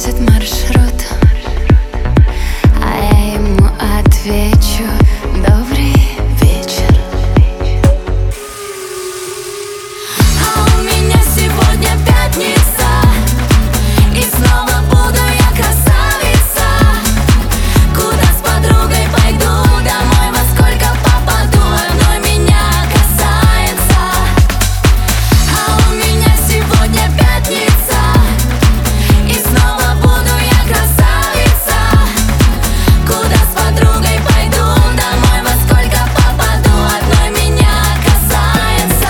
спросит маршрут, а я ему отвечу: добрый вечер. А у меня сегодня пятница, и снова буду я красавица. Куда с подругой пойду домой, во сколько попаду, одной меня касается. А у меня сегодня пятница, и снова буду я красавица. Куда с подругой пойду домой, во сколько попаду, одной меня касается.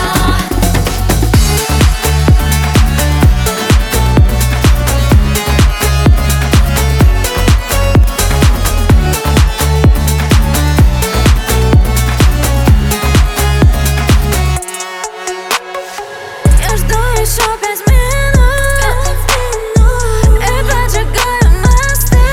Я жду еще 5 минут и поджигаю мосты.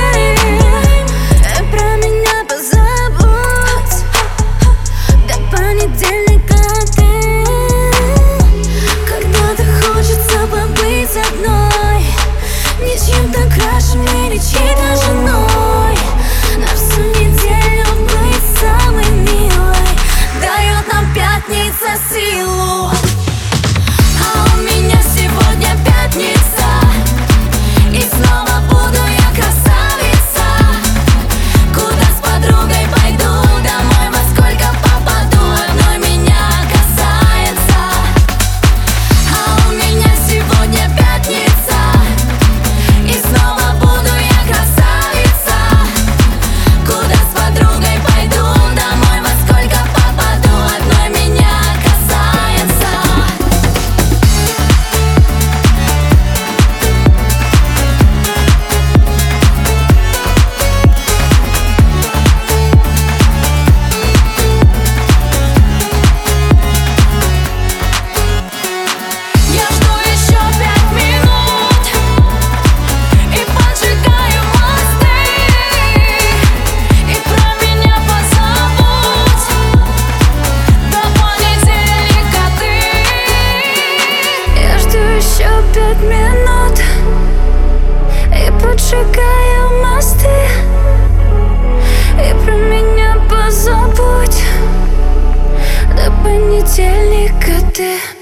И про меня позабудь до понедельника ты. Когда-то хочется побыть одной, не чьим-то крашем или чьей-то женой. На всю неделю быть самой милой дает нам пятница силу. А у меня сегодня пятница, и снова буду я красавица. Куда с подругой пойду домой, во сколько попаду, одной меня касается. А у меня сегодня пятница, и снова буду я красавица. Куда с подругой пойду домой, во сколько попаду, одной меня касается. Я жду еще 5 минут и поджигаю мосты. И про меня позабудь до понедельника ты. Я жду еще 5 минут и поджигаю мосты. И про меня позабудь до понедельника ты.